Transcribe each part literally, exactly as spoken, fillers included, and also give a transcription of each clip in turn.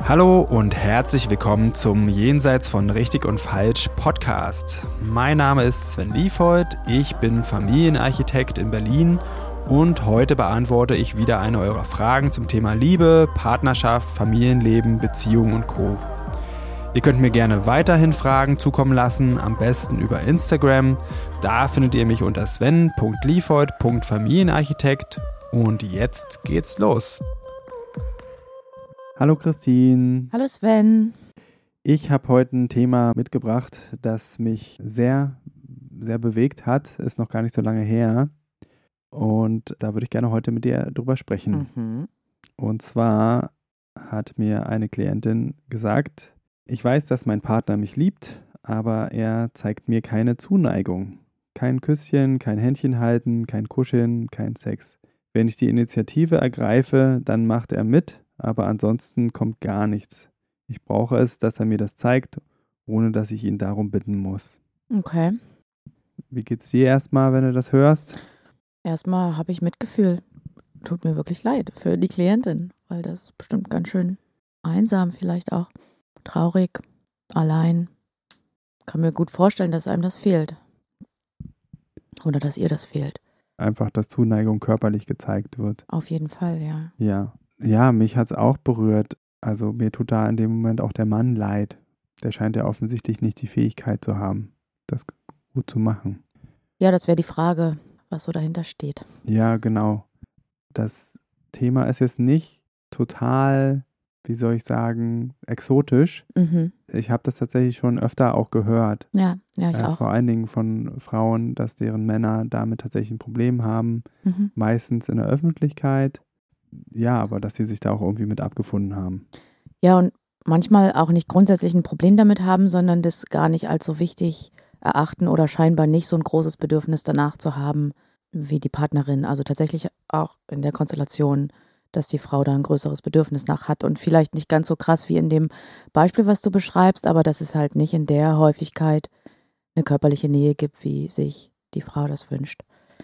Hallo und herzlich willkommen zum Jenseits von Richtig und Falsch Podcast. Mein Name ist Sven Liefhold, ich bin Familienarchitekt in Berlin und heute beantworte ich wieder eine eurer Fragen zum Thema Liebe, Partnerschaft, Familienleben, Beziehungen und Co. Ihr könnt mir gerne weiterhin Fragen zukommen lassen, am besten über Instagram. Da findet ihr mich unter sven punkt liefhold punkt familienarchitekt und jetzt geht's los. Hallo Christine. Hallo Sven. Ich habe heute ein Thema mitgebracht, das mich sehr, sehr bewegt hat. Ist noch gar nicht so lange her. Und da würde ich gerne heute mit dir drüber sprechen. Mhm. Und zwar hat mir eine Klientin gesagt, ich weiß, dass mein Partner mich liebt, aber er zeigt mir keine Zuneigung. Kein Küsschen, kein Händchen halten, kein Kuscheln, kein Sex. Wenn ich die Initiative ergreife, dann macht er mit. Aber ansonsten kommt gar nichts. Ich brauche es, dass er mir das zeigt, ohne dass ich ihn darum bitten muss. Okay. Wie geht's dir erstmal, wenn du das hörst? Erstmal habe ich Mitgefühl. Tut mir wirklich leid für die Klientin, weil das ist bestimmt ganz schön einsam vielleicht auch. Traurig, allein. Kann mir gut vorstellen, dass einem das fehlt. Oder dass ihr das fehlt. Einfach, dass Zuneigung körperlich gezeigt wird. Auf jeden Fall, ja. Ja. Ja, mich hat es auch berührt. Also mir tut da in dem Moment auch der Mann leid. Der scheint ja offensichtlich nicht die Fähigkeit zu haben, das gut zu machen. Ja, das wäre die Frage, was so dahinter steht. Ja, genau. Das Thema ist jetzt nicht total, wie soll ich sagen, exotisch. Mhm. Ich habe das tatsächlich schon öfter auch gehört. Ja, ja, ich äh, auch. Vor allen Dingen von Frauen, dass deren Männer damit tatsächlich ein Problem haben. Mhm. Meistens in der Öffentlichkeit. Ja, aber dass sie sich da auch irgendwie mit abgefunden haben. Ja, und manchmal auch nicht grundsätzlich ein Problem damit haben, sondern das gar nicht als so wichtig erachten oder scheinbar nicht so ein großes Bedürfnis danach zu haben wie die Partnerin. Also tatsächlich auch in der Konstellation, dass die Frau da ein größeres Bedürfnis nach hat und vielleicht nicht ganz so krass wie in dem Beispiel, was du beschreibst, aber dass es halt nicht in der Häufigkeit eine körperliche Nähe gibt, wie sich die Frau das wünscht.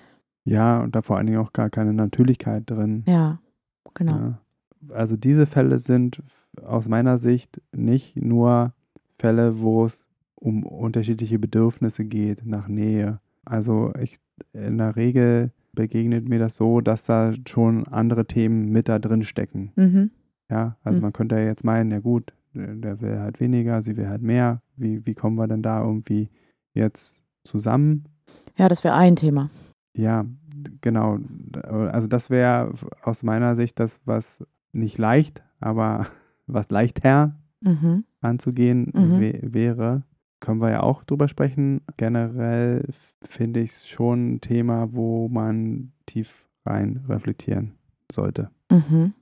Ja, und da vor allen Dingen auch gar keine Natürlichkeit drin. Ja, genau. Ja. Also diese Fälle sind aus meiner Sicht nicht nur Fälle, wo es um unterschiedliche Bedürfnisse geht nach Nähe. Also ich, in der Regel begegnet mir das so, dass da schon andere Themen mit da drin stecken. Mhm. Ja, also Mhm. man könnte ja jetzt meinen, ja gut, der will halt weniger, sie will halt mehr. Wie, wie kommen wir denn da irgendwie jetzt zusammen? Ja, das wäre ein Thema. Ja, genau. Also das wäre aus meiner Sicht das, was nicht leicht, aber was leichter Mhm. anzugehen Mhm. wä- wäre. Können wir ja auch drüber sprechen. Generell finde ich es schon ein Thema, wo man tief rein reflektieren sollte. Mhm.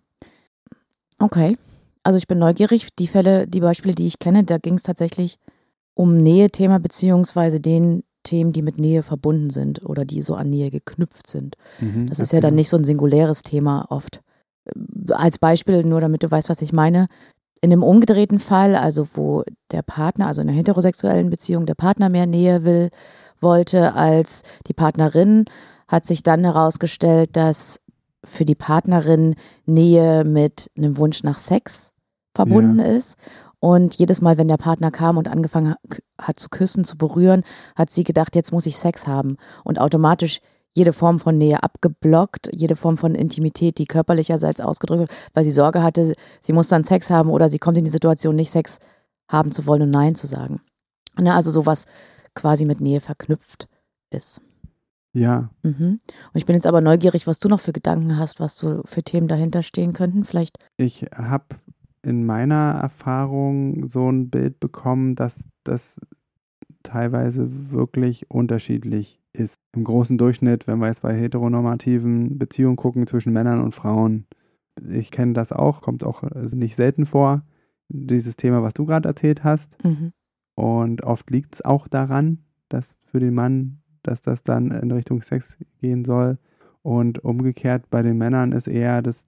Okay. Also ich bin neugierig. Die Fälle, die Beispiele, die ich kenne, da ging es tatsächlich um Nähe-Thema beziehungsweise den Themen, die mit Nähe verbunden sind oder die so an Nähe geknüpft sind. Mhm, Das ist ja dann erzähl. nicht so ein singuläres Thema oft. Als Beispiel, nur damit du weißt, was ich meine, in einem umgedrehten Fall, also wo der Partner, also in einer heterosexuellen Beziehung, der Partner mehr Nähe will, wollte als die Partnerin, hat sich dann herausgestellt, dass für die Partnerin Nähe mit einem Wunsch nach Sex verbunden ist. Und jedes Mal, wenn der Partner kam und angefangen hat zu küssen, zu berühren, hat sie gedacht, jetzt muss ich Sex haben. Und automatisch jede Form von Nähe abgeblockt, jede Form von Intimität, die körperlicherseits ausgedrückt wird, weil sie Sorge hatte, sie muss dann Sex haben oder sie kommt in die Situation, nicht Sex haben zu wollen und Nein zu sagen. Na, also sowas quasi mit Nähe verknüpft ist. Ja, Mhm. Und ich bin jetzt aber neugierig, was du noch für Gedanken hast, was so für Themen dahinter stehen könnten. Vielleicht. ich habe in meiner Erfahrung so ein Bild bekommen, dass das teilweise wirklich unterschiedlich ist. Im großen Durchschnitt, wenn wir jetzt bei heteronormativen Beziehungen gucken zwischen Männern und Frauen, ich kenne das auch, kommt auch nicht selten vor, dieses Thema, was du gerade erzählt hast. Mhm. Und oft liegt es auch daran, dass für den Mann, dass das dann in Richtung Sex gehen soll. Und umgekehrt bei den Männern ist eher das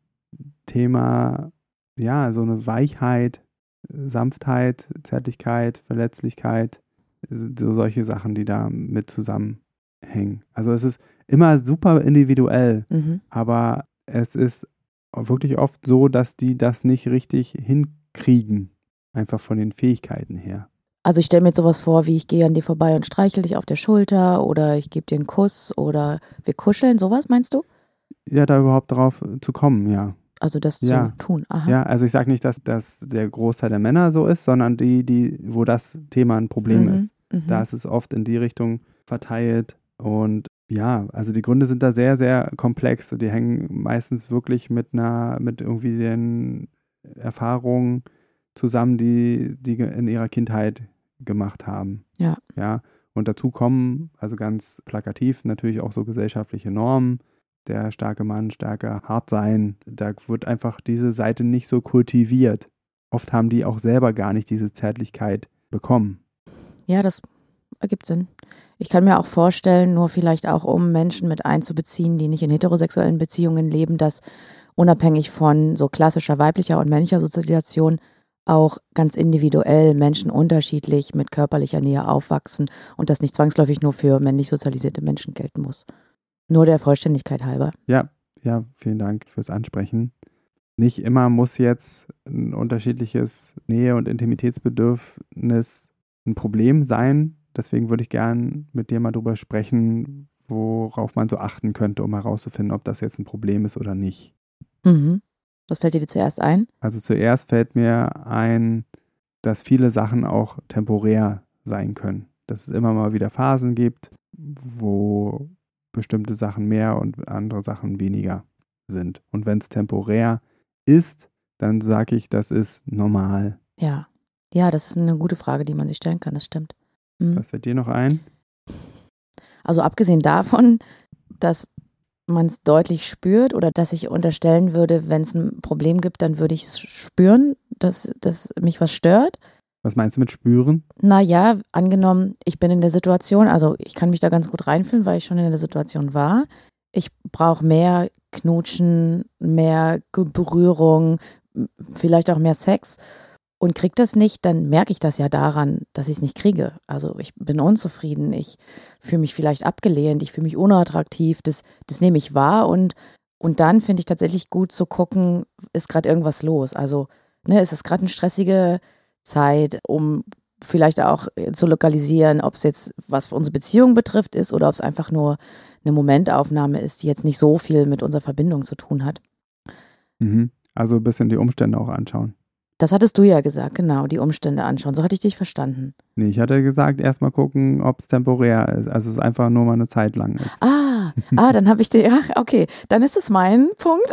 Thema, ja, so eine Weichheit, Sanftheit, Zärtlichkeit, Verletzlichkeit, so solche Sachen, die da mit zusammenhängen. Also es ist immer super individuell, Mhm. aber es ist wirklich oft so, dass die das nicht richtig kriegen, einfach von den Fähigkeiten her. Also ich stelle mir jetzt sowas vor, wie ich gehe an dir vorbei und streichel dich auf der Schulter oder ich gebe dir einen Kuss oder wir kuscheln, sowas meinst du? Ja, da überhaupt drauf zu kommen, ja. Also das Ja. zu tun, aha. Ja, also ich sage nicht, dass das der Großteil der Männer so ist, sondern die, die, wo das Thema ein Problem Mhm, ist. mhm. Da ist es oft in die Richtung verteilt und ja, also die Gründe sind da sehr, sehr komplex. Die hängen meistens wirklich mit einer, mit irgendwie den Erfahrungen zusammen, die die in ihrer Kindheit gemacht haben. Ja. Ja, und dazu kommen, also ganz plakativ, natürlich auch so gesellschaftliche Normen. Der starke Mann, stärker hart sein. Da wird einfach diese Seite nicht so kultiviert. Oft haben die auch selber gar nicht diese Zärtlichkeit bekommen. Ja, das ergibt Sinn. Ich kann mir auch vorstellen, nur vielleicht auch um Menschen mit einzubeziehen, die nicht in heterosexuellen Beziehungen leben, dass unabhängig von so klassischer weiblicher und männlicher Sozialisation auch ganz individuell Menschen unterschiedlich mit körperlicher Nähe aufwachsen und das nicht zwangsläufig nur für männlich sozialisierte Menschen gelten muss. Nur der Vollständigkeit halber. Ja, ja, vielen Dank fürs Ansprechen. Nicht immer muss jetzt ein unterschiedliches Nähe- und Intimitätsbedürfnis ein Problem sein. Deswegen würde ich gern mit dir mal drüber sprechen, worauf man so achten könnte, um herauszufinden, ob das jetzt ein Problem ist oder nicht. Mhm. Was fällt dir zuerst ein? Also zuerst fällt mir ein, dass viele Sachen auch temporär sein können. Dass es immer mal wieder Phasen gibt, wo bestimmte Sachen mehr und andere Sachen weniger sind. Und wenn es temporär ist, dann sage ich, das ist normal. Ja. Ja, das ist eine gute Frage, die man sich stellen kann, das stimmt. Mhm. Was fällt dir noch ein? Also abgesehen davon, dass man es deutlich spürt oder dass ich unterstellen würde, wenn es ein Problem gibt, dann würde ich es spüren, dass, dass mich was stört. Was meinst du mit spüren? Naja, angenommen, ich bin in der Situation, also ich kann mich da ganz gut reinfühlen, weil ich schon in der Situation war. Ich brauche mehr Knutschen, mehr Berührung, vielleicht auch mehr Sex und kriege das nicht, dann merke ich das ja daran, dass ich es nicht kriege. Also ich bin unzufrieden, ich fühle mich vielleicht abgelehnt, ich fühle mich unattraktiv, das, das nehme ich wahr und, und dann finde ich tatsächlich gut zu gucken, ist gerade irgendwas los. Also ne, ist es gerade eine stressige Zeit, um vielleicht auch zu lokalisieren, ob es jetzt was für unsere Beziehung betrifft ist oder ob es einfach nur eine Momentaufnahme ist, die jetzt nicht so viel mit unserer Verbindung zu tun hat. Mhm. Also ein bisschen die Umstände auch anschauen. Das hattest du ja gesagt, genau, die Umstände anschauen. So hatte ich dich verstanden. Nee, ich hatte gesagt, erstmal gucken, ob es temporär ist. Also es einfach nur mal eine Zeit lang ist. Ah, ah, dann habe ich dir, ja, okay, dann ist es mein Punkt,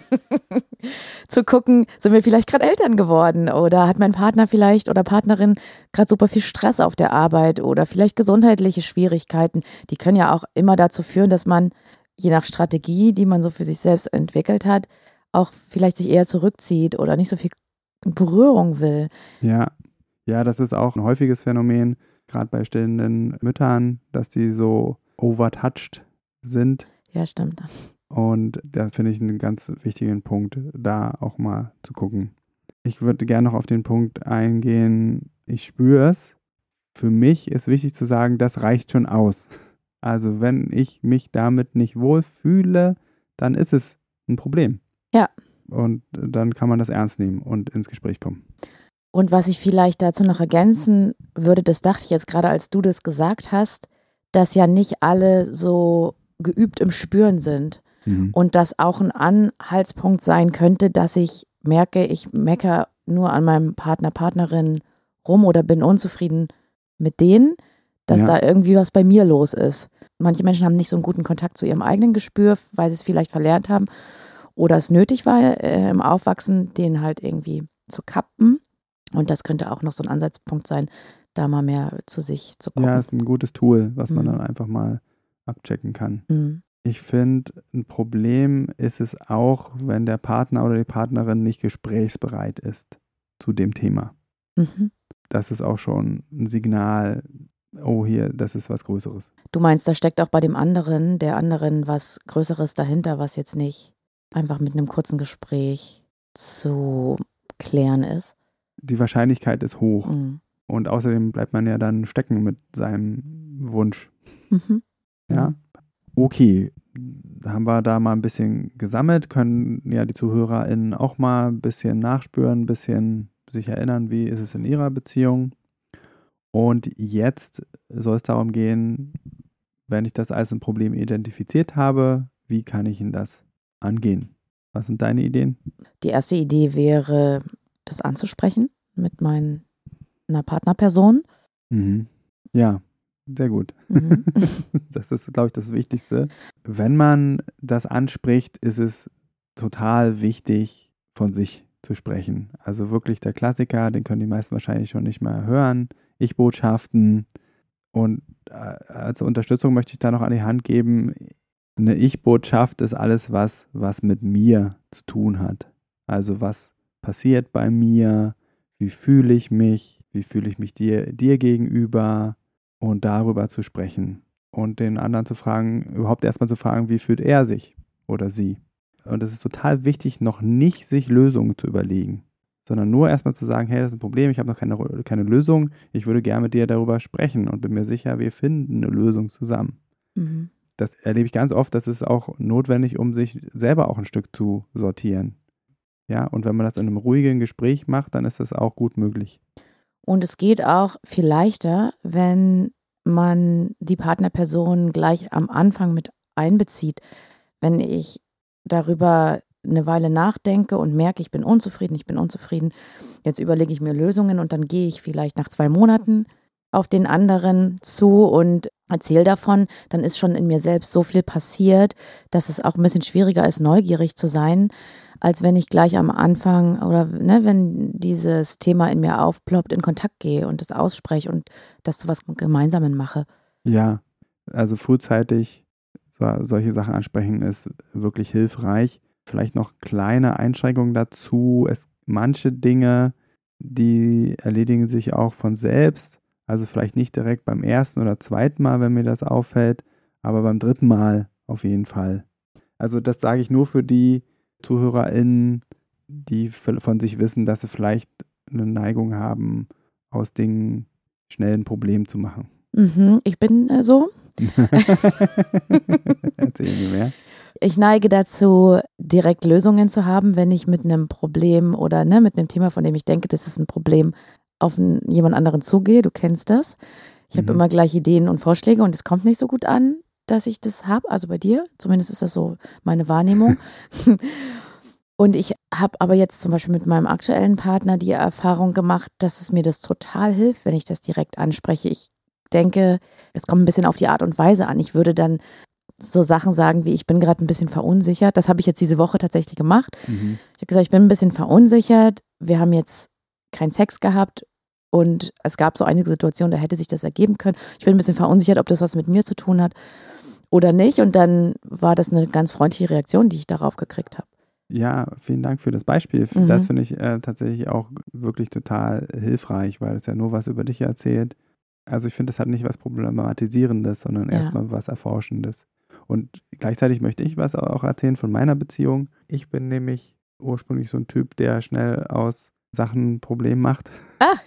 zu gucken, sind wir vielleicht gerade Eltern geworden oder hat mein Partner vielleicht oder Partnerin gerade super viel Stress auf der Arbeit oder vielleicht gesundheitliche Schwierigkeiten. Die können ja auch immer dazu führen, dass man je nach Strategie, die man so für sich selbst entwickelt hat, auch vielleicht sich eher zurückzieht oder nicht so viel Berührung will. Ja, ja, das ist auch ein häufiges Phänomen, gerade bei stillenden Müttern, dass die so overtouched sind. Ja, stimmt. Und das finde ich einen ganz wichtigen Punkt, da auch mal zu gucken. Ich würde gerne noch auf den Punkt eingehen, ich spüre es. Für mich ist wichtig zu sagen, das reicht schon aus. Also wenn ich mich damit nicht wohlfühle, dann ist es ein Problem. Ja. Und dann kann man das ernst nehmen und ins Gespräch kommen. Und was ich vielleicht dazu noch ergänzen würde, das dachte ich jetzt gerade, als du das gesagt hast, dass ja nicht alle so geübt im Spüren sind. Mhm. Und das auch ein Anhaltspunkt sein könnte, dass ich merke, ich meckere nur an meinem Partner, Partnerin rum oder bin unzufrieden mit denen, dass Ja. da irgendwie was bei mir los ist. Manche Menschen haben nicht so einen guten Kontakt zu ihrem eigenen Gespür, weil sie es vielleicht verlernt haben oder es nötig war äh, im Aufwachsen, den halt irgendwie zu kappen. Und das könnte auch noch so ein Ansatzpunkt sein, da mal mehr zu sich zu gucken. Ja, ist ein gutes Tool, was man Mhm. dann einfach mal abchecken kann. Mhm. Ich finde, ein Problem ist es auch, wenn der Partner oder die Partnerin nicht gesprächsbereit ist zu dem Thema. Mhm. Das ist auch schon ein Signal, oh hier, das ist was Größeres. Du meinst, da steckt auch bei dem anderen, der anderen was Größeres dahinter, was jetzt nicht einfach mit einem kurzen Gespräch zu klären ist? Die Wahrscheinlichkeit ist hoch. Mhm. Und außerdem bleibt man ja dann stecken mit seinem Wunsch. Mhm. Ja, okay. Haben wir da mal ein bisschen gesammelt, können ja die ZuhörerInnen auch mal ein bisschen nachspüren, ein bisschen sich erinnern, wie ist es in ihrer Beziehung. Und jetzt soll es darum gehen, wenn ich das als ein Problem identifiziert habe, wie kann ich denn das angehen? Was sind deine Ideen? Die erste Idee wäre, das anzusprechen mit meiner Partnerperson. Mhm. Ja, sehr gut. Mhm. Das ist, glaube ich, das Wichtigste. Wenn man das anspricht, ist es total wichtig, von sich zu sprechen. Also wirklich der Klassiker, den können die meisten wahrscheinlich schon nicht mehr hören. Ich-Botschaften. Und als Unterstützung möchte ich da noch an die Hand geben, eine Ich-Botschaft ist alles, was, was mit mir zu tun hat. Also was passiert bei mir, wie fühle ich mich, wie fühle ich mich dir, dir gegenüber und darüber zu sprechen. Und den anderen zu fragen, überhaupt erstmal zu fragen, wie fühlt er sich oder sie. Und es ist total wichtig, noch nicht sich Lösungen zu überlegen, sondern nur erstmal zu sagen, hey, das ist ein Problem, ich habe noch keine, keine Lösung, ich würde gerne mit dir darüber sprechen und bin mir sicher, wir finden eine Lösung zusammen. Mhm. Das erlebe ich ganz oft, das ist auch notwendig, um sich selber auch ein Stück zu sortieren. Ja, und wenn man das in einem ruhigen Gespräch macht, dann ist das auch gut möglich. Und es geht auch viel leichter, wenn man die Partnerperson gleich am Anfang mit einbezieht. Wenn ich darüber eine Weile nachdenke und merke, ich bin unzufrieden, ich bin unzufrieden, jetzt überlege ich mir Lösungen und dann gehe ich vielleicht nach zwei Monaten auf den anderen zu und erzähle davon, dann ist schon in mir selbst so viel passiert, dass es auch ein bisschen schwieriger ist, neugierig zu sein, als wenn ich gleich am Anfang oder ne, wenn dieses Thema in mir aufploppt, in Kontakt gehe und das ausspreche und das zu was Gemeinsamen mache. Ja, also frühzeitig so, solche Sachen ansprechen ist wirklich hilfreich. Vielleicht noch kleine Einschränkungen dazu. Es, manche Dinge, die erledigen sich auch von selbst. Also vielleicht nicht direkt beim ersten oder zweiten Mal, wenn mir das auffällt, aber beim dritten Mal auf jeden Fall. Also das sage ich nur für die ZuhörerInnen, die von sich wissen, dass sie vielleicht eine Neigung haben, aus Dingen schnell ein Problem zu machen. Mhm, ich bin äh, so. Erzähl mir mehr. Ich neige dazu, direkt Lösungen zu haben, wenn ich mit einem Problem oder ne, mit einem Thema, von dem ich denke, das ist ein Problem, auf einen, jemand anderen zugehe. Du kennst das. Ich habe Mhm. immer gleich Ideen und Vorschläge und es kommt nicht so gut an, dass ich das habe. Also bei dir, zumindest ist das so meine Wahrnehmung. Und ich habe aber jetzt zum Beispiel mit meinem aktuellen Partner die Erfahrung gemacht, dass es mir das total hilft, wenn ich das direkt anspreche. Ich denke, es kommt ein bisschen auf die Art und Weise an. Ich würde dann so Sachen sagen wie, ich bin gerade ein bisschen verunsichert. Das habe ich jetzt diese Woche tatsächlich gemacht. Mhm. Ich habe gesagt, ich bin ein bisschen verunsichert. Wir haben jetzt keinen Sex gehabt und es gab so einige Situationen, da hätte sich das ergeben können. Ich bin ein bisschen verunsichert, ob das was mit mir zu tun hat oder nicht. Und dann war das eine ganz freundliche Reaktion, die ich darauf gekriegt habe. Ja, vielen Dank für das Beispiel. Mhm. Das finde ich äh, tatsächlich auch wirklich total hilfreich, weil es ja nur was über dich erzählt. Also ich finde, das hat nicht was Problematisierendes, sondern Ja. erstmal was Erforschendes. Und gleichzeitig möchte ich was auch erzählen von meiner Beziehung. Ich bin nämlich ursprünglich so ein Typ, der schnell aus Sachen ein Problem macht. Ah.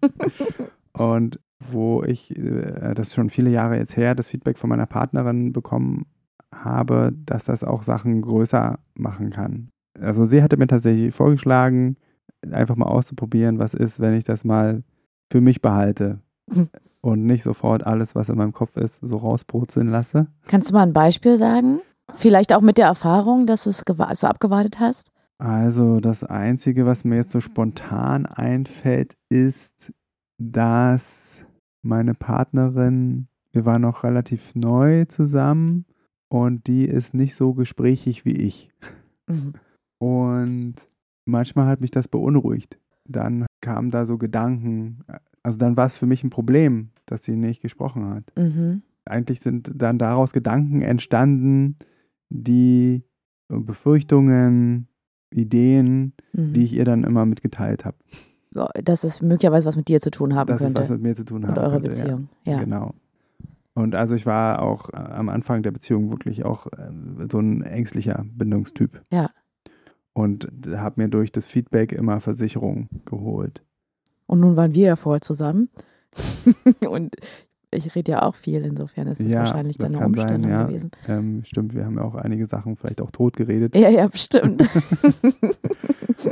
Und wo ich, äh, das ist schon viele Jahre jetzt her, das Feedback von meiner Partnerin bekommen habe, dass das auch Sachen größer machen kann. Also sie hatte mir tatsächlich vorgeschlagen, einfach mal auszuprobieren, was ist, wenn ich das mal für mich behalte und nicht sofort alles, was in meinem Kopf ist, so rausbrutzeln lasse. Kannst du mal ein Beispiel sagen? Vielleicht auch mit der Erfahrung, dass du es gewa- so abgewartet hast? Also das Einzige, was mir jetzt so spontan einfällt, ist, dass meine Partnerin, wir waren noch relativ neu zusammen und die ist nicht so gesprächig wie ich. Mhm. Und manchmal hat mich das beunruhigt. Dann kamen da so Gedanken, also dann war es für mich ein Problem, dass sie nicht gesprochen hat. Mhm. Eigentlich sind dann daraus Gedanken entstanden, die Befürchtungen, Ideen, Mhm. die ich ihr dann immer mitgeteilt habe. Ja, dass es möglicherweise was mit dir zu tun haben Dass es könnte. was mit mir zu tun Mit haben eurer könnte. Beziehung. Ja, Ja. genau. Und also ich war auch äh, am Anfang der Beziehung wirklich auch äh, so ein ängstlicher Bindungstyp. Ja. Und habe mir durch das Feedback immer Versicherung geholt. Und nun waren wir ja vorher zusammen. Und ich rede ja auch viel, insofern ist es Ja, wahrscheinlich das dann eine kann sein, Umstellung ja. gewesen. Ähm, stimmt, wir haben ja auch einige Sachen vielleicht auch tot geredet. Ja, ja, bestimmt.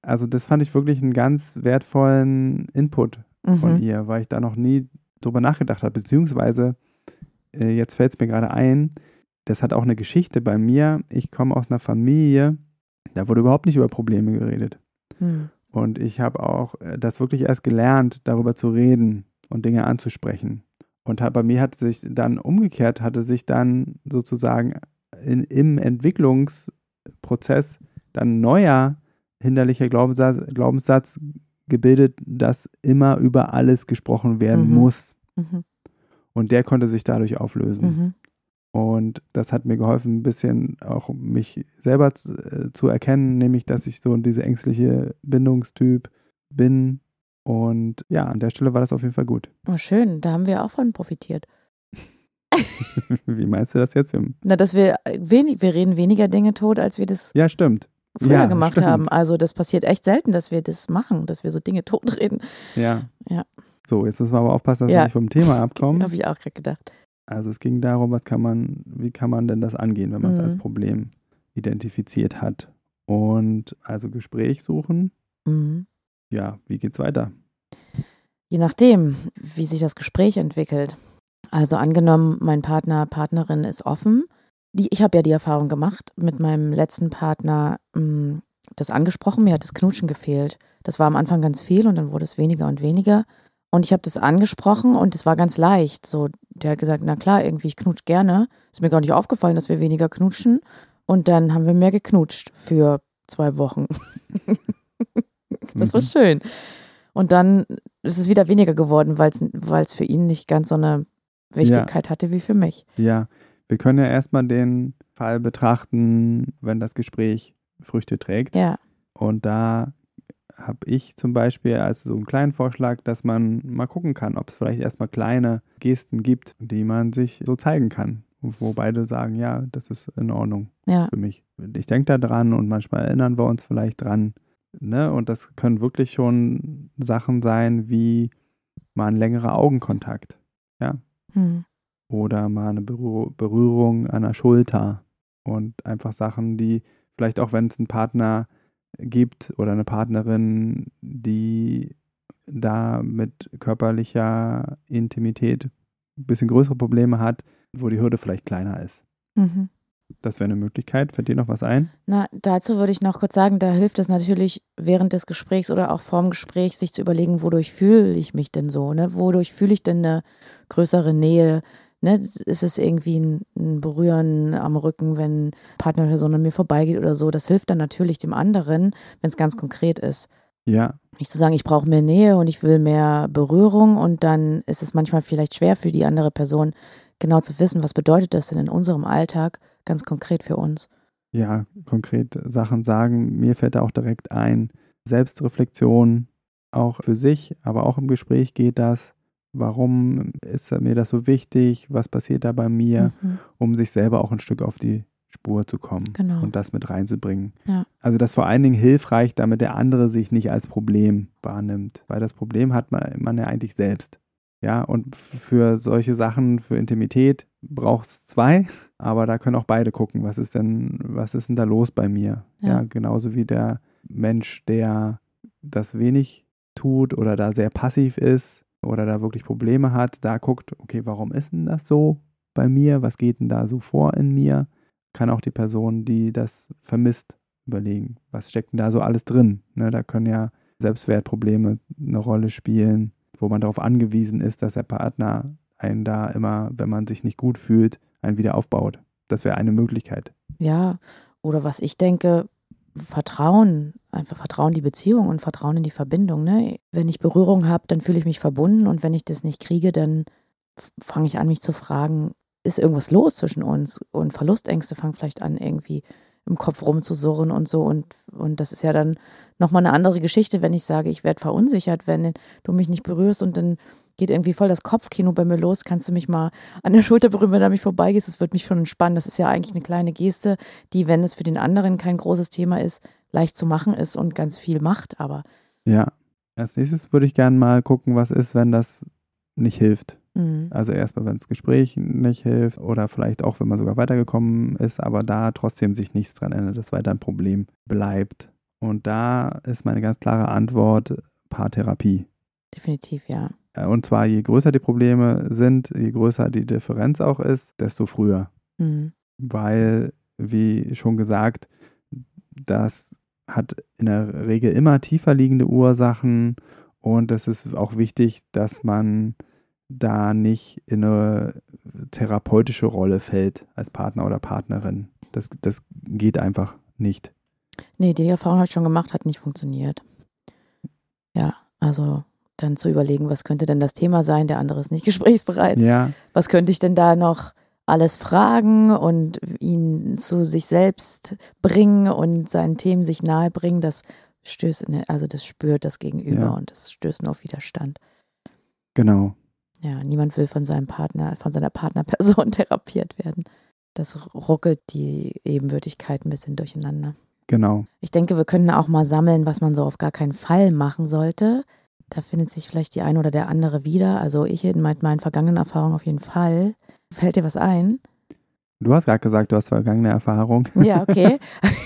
also das fand ich wirklich einen ganz wertvollen Input von Mhm. ihr, weil ich da noch nie drüber nachgedacht habe, beziehungsweise äh, jetzt fällt es mir gerade ein, das hat auch eine Geschichte bei mir. Ich komme aus einer Familie, da wurde überhaupt nicht über Probleme geredet. Hm. Und ich habe auch äh, das wirklich erst gelernt, darüber zu reden und Dinge anzusprechen. Und hat, bei mir hat sich dann umgekehrt, hatte sich dann sozusagen in, im Entwicklungsprozess dann ein neuer hinderlicher Glaubenssatz, Glaubenssatz gebildet, dass immer über alles gesprochen werden Mhm. muss. Mhm. Und der konnte sich dadurch auflösen. Mhm. Und das hat mir geholfen, ein bisschen auch mich selber zu, äh, zu erkennen, nämlich, dass ich so diese ängstliche Bindungstyp bin. Und ja, an der Stelle war das auf jeden Fall gut. Oh, schön, da haben wir auch von profitiert. Wie meinst du das jetzt? Wir, Na, dass wir wenig, wir reden weniger Dinge tot, als wir das ja, stimmt. früher Ja, gemacht stimmt. haben. Also das passiert echt selten, dass wir das machen, dass wir so Dinge totreden. Ja. Ja. So, jetzt müssen wir aber aufpassen, dass Ja. wir nicht vom Thema abkommen. Habe ich auch gerade gedacht. Also es ging darum, was kann man, wie kann man denn das angehen, wenn man es Mhm. als Problem identifiziert hat. Und also Gespräch suchen. Mhm. Ja, wie geht's weiter? Je nachdem, wie sich das Gespräch entwickelt. Also angenommen, mein Partner, Partnerin ist offen. Die, ich habe ja die Erfahrung gemacht, mit meinem letzten Partner mh, das angesprochen, mir hat das Knutschen gefehlt. Das war am Anfang ganz viel und dann wurde es weniger und weniger. Und ich habe das angesprochen und es war ganz leicht. So, der hat gesagt, na klar, irgendwie, ich knutsch gerne. Ist mir gar nicht aufgefallen, dass wir weniger knutschen. Und dann haben wir mehr geknutscht für zwei Wochen. Das war Mhm. schön. Und dann ist es wieder weniger geworden, weil es für ihn nicht ganz so eine Wichtigkeit hatte wie für mich. Ja, wir können ja erstmal den Fall betrachten, wenn das Gespräch Früchte trägt. Ja, Und da habe ich zum Beispiel als so einen kleinen Vorschlag, dass man mal gucken kann, ob es vielleicht erstmal kleine Gesten gibt, die man sich so zeigen kann, wo beide sagen, ja, das ist in Ordnung ja, für mich. Ich denke da dran und manchmal erinnern wir uns vielleicht dran. Ne? Und das können wirklich schon Sachen sein wie mal ein längerer Augenkontakt. Ja. hm, Oder mal eine Berühr- Berührung an der Schulter und einfach Sachen, die vielleicht auch, wenn es einen Partner gibt oder eine Partnerin, die da mit körperlicher Intimität ein bisschen größere Probleme hat, wo die Hürde vielleicht kleiner ist. mhm. Das wäre eine Möglichkeit. Fällt dir noch was ein? Na, dazu würde ich noch kurz sagen, da hilft es natürlich während des Gesprächs oder auch vorm Gespräch, sich zu überlegen, wodurch fühle ich mich denn so, ne? Wodurch fühle ich denn eine größere Nähe? Ne? Ist es irgendwie ein, ein Berühren am Rücken, wenn Partnerperson an mir vorbeigeht oder so? Das hilft dann natürlich dem anderen, wenn es ganz konkret ist. Ja, Nicht zu sagen, ich brauche mehr Nähe und ich will mehr Berührung und dann ist es manchmal vielleicht schwer für die andere Person, genau zu wissen, was bedeutet das denn in unserem Alltag ganz konkret für uns. ja, konkret Sachen sagen. Mir fällt da auch direkt ein, Selbstreflexion, auch für sich, aber auch im Gespräch geht das. Warum ist mir das so wichtig? Was passiert da bei mir? Mhm. Um sich selber auch ein Stück auf die Spur zu kommen Genau. und das mit reinzubringen. Ja. Also das ist vor allen Dingen hilfreich, damit der andere sich nicht als Problem wahrnimmt, weil das Problem hat man, man ja eigentlich selbst. Ja, und für solche Sachen, für Intimität braucht es zwei, aber da können auch beide gucken, was ist denn, was ist denn da los bei mir? Ja, Ja. genauso wie der Mensch, der das wenig tut oder da sehr passiv ist oder da wirklich Probleme hat, da guckt, okay, warum ist denn das so bei mir? Was geht denn da so vor in mir? Kann auch die Person, die das vermisst, überlegen, was steckt denn da so alles drin? Ne, da können ja Selbstwertprobleme eine Rolle spielen, wo man darauf angewiesen ist, dass der Partner einen da immer, wenn man sich nicht gut fühlt, einen wieder aufbaut. Das wäre eine Möglichkeit. Ja, oder was ich denke, Vertrauen, einfach Vertrauen in die Beziehung und Vertrauen in die Verbindung. Ne? Wenn ich Berührung habe, dann fühle ich mich verbunden und wenn ich das nicht kriege, dann f- fange ich an, mich zu fragen, ist irgendwas los zwischen uns? Und Verlustängste fangen vielleicht an, irgendwie im Kopf rumzusurren und so. Und, und das ist ja dann nochmal eine andere Geschichte, wenn ich sage, ich werde verunsichert, wenn du mich nicht berührst und dann geht irgendwie voll das Kopfkino bei mir los. Kannst du mich mal an der Schulter berühren, wenn du an mich vorbeigehst? Das wird mich schon entspannen. Das ist ja eigentlich eine kleine Geste, die, wenn es für den anderen kein großes Thema ist, leicht zu machen ist und ganz viel macht. Aber Ja, als nächstes würde ich gerne mal gucken, was ist, wenn das nicht hilft. mh, Also erstmal, wenn das Gespräch nicht hilft oder vielleicht auch, wenn man sogar weitergekommen ist, aber da trotzdem sich nichts dran ändert, dass weiter ein Problem bleibt. Und da ist meine ganz klare Antwort Paartherapie. Definitiv, ja. Und zwar je größer die Probleme sind, je größer die Differenz auch ist, desto früher. Mhm. Weil, wie schon gesagt, das hat in der Regel immer tiefer liegende Ursachen und es ist auch wichtig, dass man da nicht in eine therapeutische Rolle fällt als Partner oder Partnerin. Das, das geht einfach nicht. Nee, die Erfahrung habe ich schon gemacht, hat nicht funktioniert. Ja, also dann zu überlegen, was könnte denn das Thema sein, der andere ist nicht gesprächsbereit. Ja. Was könnte ich denn da noch alles fragen und ihn zu sich selbst bringen und seinen Themen sich nahe bringen, das stößt, in, also das spürt das Gegenüber Ja. und das stößt nur auf Widerstand. Genau. Ja, niemand will von seinem Partner, von seiner Partnerperson therapiert werden. Das ruckelt die Ebenbürtigkeit ein bisschen durcheinander. Genau. Ich denke, wir können auch mal sammeln, was man so auf gar keinen Fall machen sollte. Da findet sich vielleicht die eine oder der andere wieder. Also ich in meinen vergangenen Erfahrungen auf jeden Fall. Fällt dir was ein? Du hast gerade gesagt, du hast vergangene Erfahrung. Ja, okay.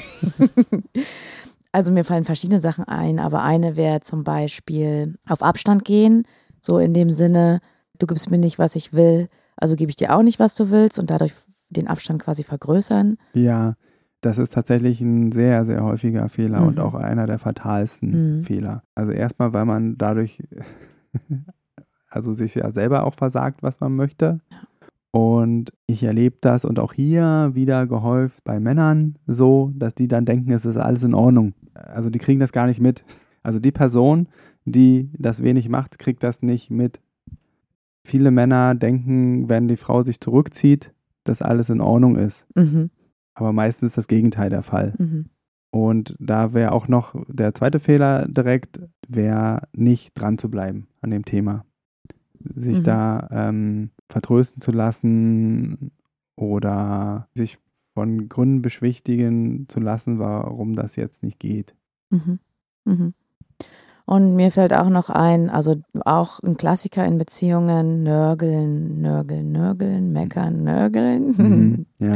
Also mir fallen verschiedene Sachen ein, aber eine wäre zum Beispiel auf Abstand gehen, so in dem Sinne, du gibst mir nicht, was ich will, also gebe ich dir auch nicht, was du willst und dadurch den Abstand quasi vergrößern. Ja, das ist tatsächlich ein sehr, sehr häufiger Fehler Mhm. und auch einer der fatalsten Mhm. Fehler. Also erstmal, weil man dadurch also sich ja selber auch versagt, was man möchte. Ja. Und ich erlebe das und auch hier wieder gehäuft bei Männern so, dass die dann denken, es ist alles in Ordnung. Also die kriegen das gar nicht mit. Also die Person, die das wenig macht, kriegt das nicht mit. Viele Männer denken, wenn die Frau sich zurückzieht, dass alles in Ordnung ist. Mhm. Aber meistens ist das Gegenteil der Fall. Mhm. Und da wäre auch noch der zweite Fehler direkt, wäre nicht dran zu bleiben an dem Thema. Sich Mhm. da ähm, vertrösten zu lassen oder sich von Gründen beschwichtigen zu lassen, warum das jetzt nicht geht. Mhm. Mhm. Und mir fällt auch noch ein, also auch ein Klassiker in Beziehungen, nörgeln, nörgeln, nörgeln, meckern, nörgeln. Mhm. Ja.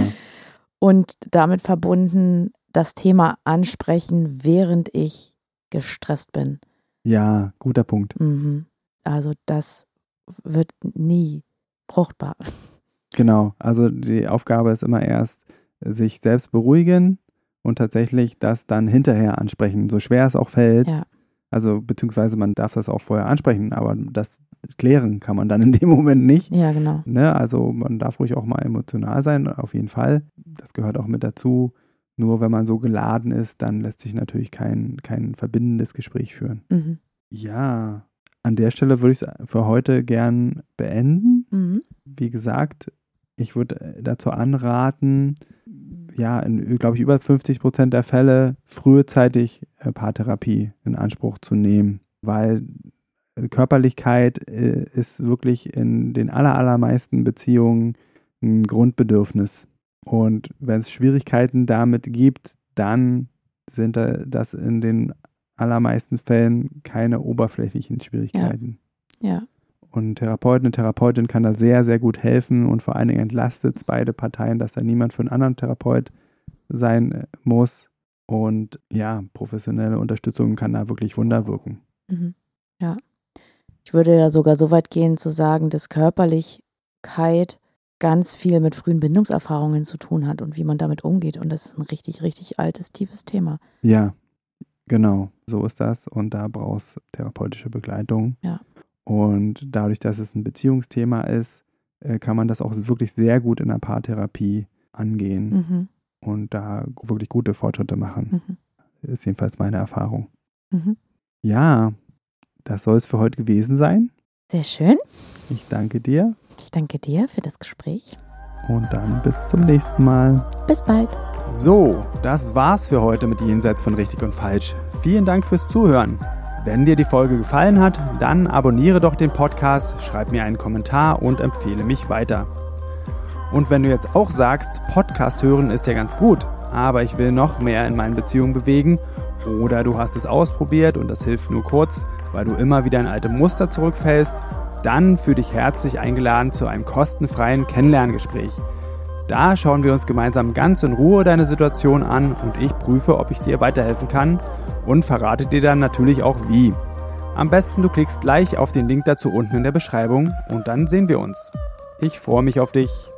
Und damit verbunden das Thema ansprechen, während ich gestresst bin. Ja, guter Punkt. Mhm. Also das wird nie fruchtbar. Genau, also die Aufgabe ist immer erst, sich selbst beruhigen und tatsächlich das dann hinterher ansprechen, so schwer es auch fällt. Ja. Also beziehungsweise man darf das auch vorher ansprechen, aber das klären kann man dann in dem Moment nicht. Ja, genau. Ne? Also man darf ruhig auch mal emotional sein, auf jeden Fall. Das gehört auch mit dazu. Nur wenn man so geladen ist, dann lässt sich natürlich kein, kein verbindendes Gespräch führen. Mhm. Ja, an der Stelle würde ich es für heute gern beenden. Mhm. Wie gesagt, ich würde dazu anraten, ja, in, glaube ich, über fünfzig Prozent der Fälle frühzeitig äh, Paartherapie in Anspruch zu nehmen, weil Körperlichkeit äh, ist wirklich in den aller, allermeisten Beziehungen ein Grundbedürfnis. Und wenn es Schwierigkeiten damit gibt, dann sind da, das in den allermeisten Fällen keine oberflächlichen Schwierigkeiten. Ja. Und ein Therapeut, eine Therapeutin kann da sehr, sehr gut helfen und vor allen Dingen entlastet es beide Parteien, dass da niemand für einen anderen Therapeut sein muss. Und ja, professionelle Unterstützung kann da wirklich Wunder wirken. Mhm. Ja. Ich würde ja sogar so weit gehen zu sagen, dass Körperlichkeit ganz viel mit frühen Bindungserfahrungen zu tun hat und wie man damit umgeht. Und das ist ein richtig, richtig altes, tiefes Thema. Ja, genau, so ist das. Und da brauchst du therapeutische Begleitung. Ja. Und dadurch, dass es ein Beziehungsthema ist, kann man das auch wirklich sehr gut in der Paartherapie angehen Mhm. und da wirklich gute Fortschritte machen. Mhm. Ist jedenfalls meine Erfahrung. Mhm. Ja, das soll es für heute gewesen sein. Sehr schön. Ich danke dir Ich danke dir für das Gespräch. und dann bis zum nächsten Mal. Bis bald. So, das war's für heute mit Jenseits von Richtig und Falsch. Vielen Dank fürs Zuhören. Wenn dir die Folge gefallen hat, dann abonniere doch den Podcast, schreib mir einen Kommentar und empfehle mich weiter. Und wenn du jetzt auch sagst, Podcast hören ist ja ganz gut, aber ich will noch mehr in meinen Beziehungen bewegen, oder du hast es ausprobiert und das hilft nur kurz, weil du immer wieder in alte Muster zurückfällst, dann fühl dich herzlich eingeladen zu einem kostenfreien Kennenlerngespräch. Da schauen wir uns gemeinsam ganz in Ruhe deine Situation an und ich prüfe, ob ich dir weiterhelfen kann und verrate dir dann natürlich auch wie. Am besten du klickst gleich auf den Link dazu unten in der Beschreibung und dann sehen wir uns. Ich freue mich auf dich.